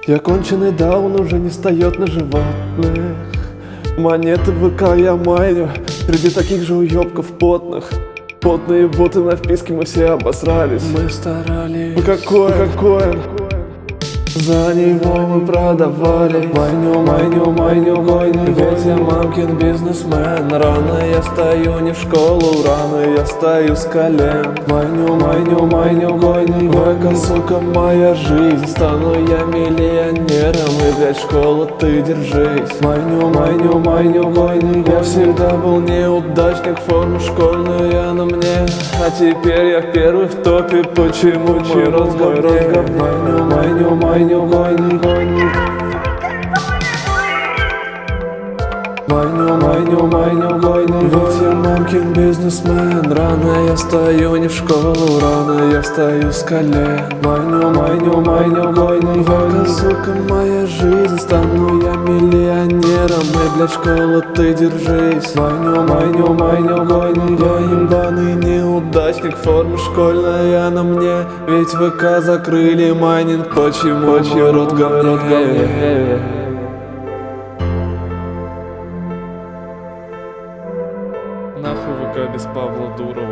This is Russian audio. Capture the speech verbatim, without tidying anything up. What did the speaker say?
Я конченый даун, уже не встает на животных. Монеты в ВК я майню среди таких же уёбков потных. Потные боты на вписке, мы все обосрались. Мы старались. Какое, какое? За него мы продавали майню, майню, майню, койню. Ведь я мамкин бизнесмен. Рано я стою не в школу, рано я стою с колен. Майню, майню, майню, койню. Века, сука, моя жизнь. Стану я миллионером, и, блядь, школа, ты держись. Майню, майню, майню, койню. Я всегда был неудачник, форму школьную я на мне. А теперь я первый в топе, почему мой рот говне? Майню, майню, майню, Майню, майню, майню, майню, майню, майню. Ведь я мамкин бизнесмен. Рано я стою не в школу, рано я встаю с колен. Майню, майню, майню, майню. Века, сука, моя жизнь. Стану я миллионером, и, блядь, школа, ты держись. Майню, майню, майню, майню. Я ебаный неудачник, форма школьная на мне. Ведь ВК закрыли майнинг, почему мой рот говне? Нахуй ВК без Павла Дурова.